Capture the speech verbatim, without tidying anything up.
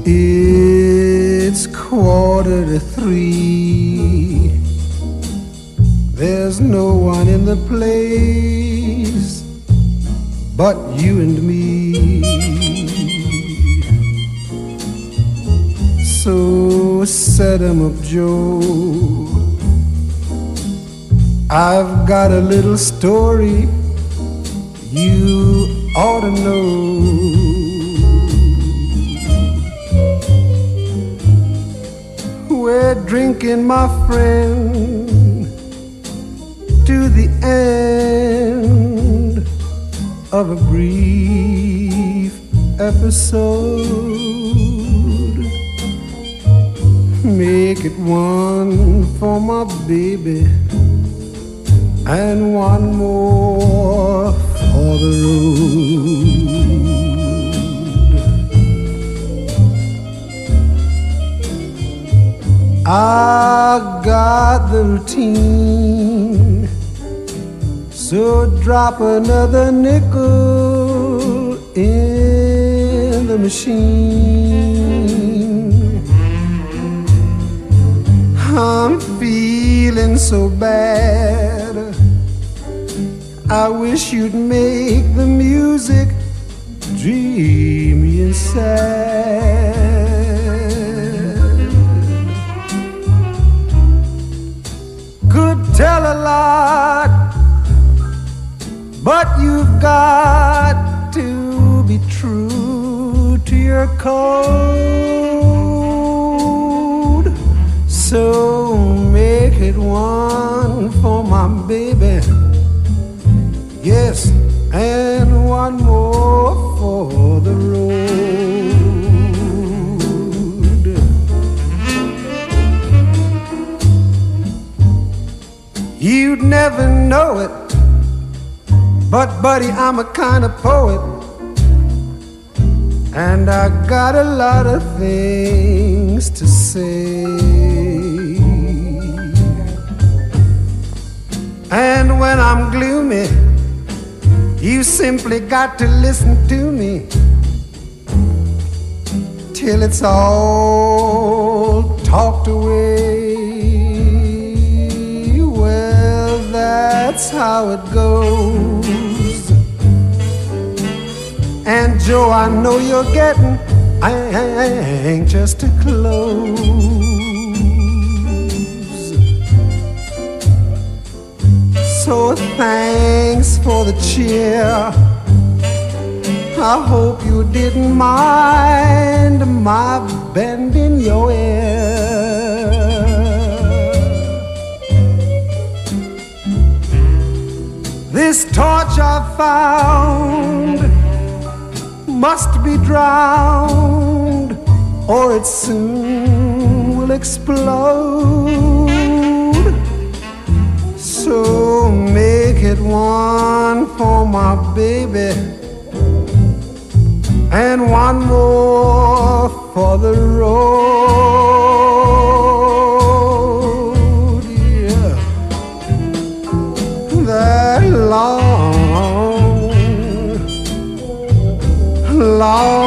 It's quarter to three. There's no one in the place but you and me. So set 'em up, Joe. I've got a little story you ought to know. We're drinking, my friend, to the end of a brief episode. Make it one for my baby and one more for the road. I got the routine, so drop another nickel in the machine. I'm feeling so bad, I wish you'd make the music dreamy and sad. Could tell a lot, but you've got to be true to your code. So make it one for my baby, yes, and one more for the road. You'd never know it, but buddy, I'm a kind of poet, and I got a lot of things to say. And when I'm gloomy, you simply got to listen to me till it's all talked away. Well, that's how it goes. And Joe, I know you're getting anxious to close. So thanks for the cheer. I hope you didn't mind my bending your ear. This torch I found must be drowned, or it soon will explode. So make it one for my baby and one more for the road. Yeah, that long, long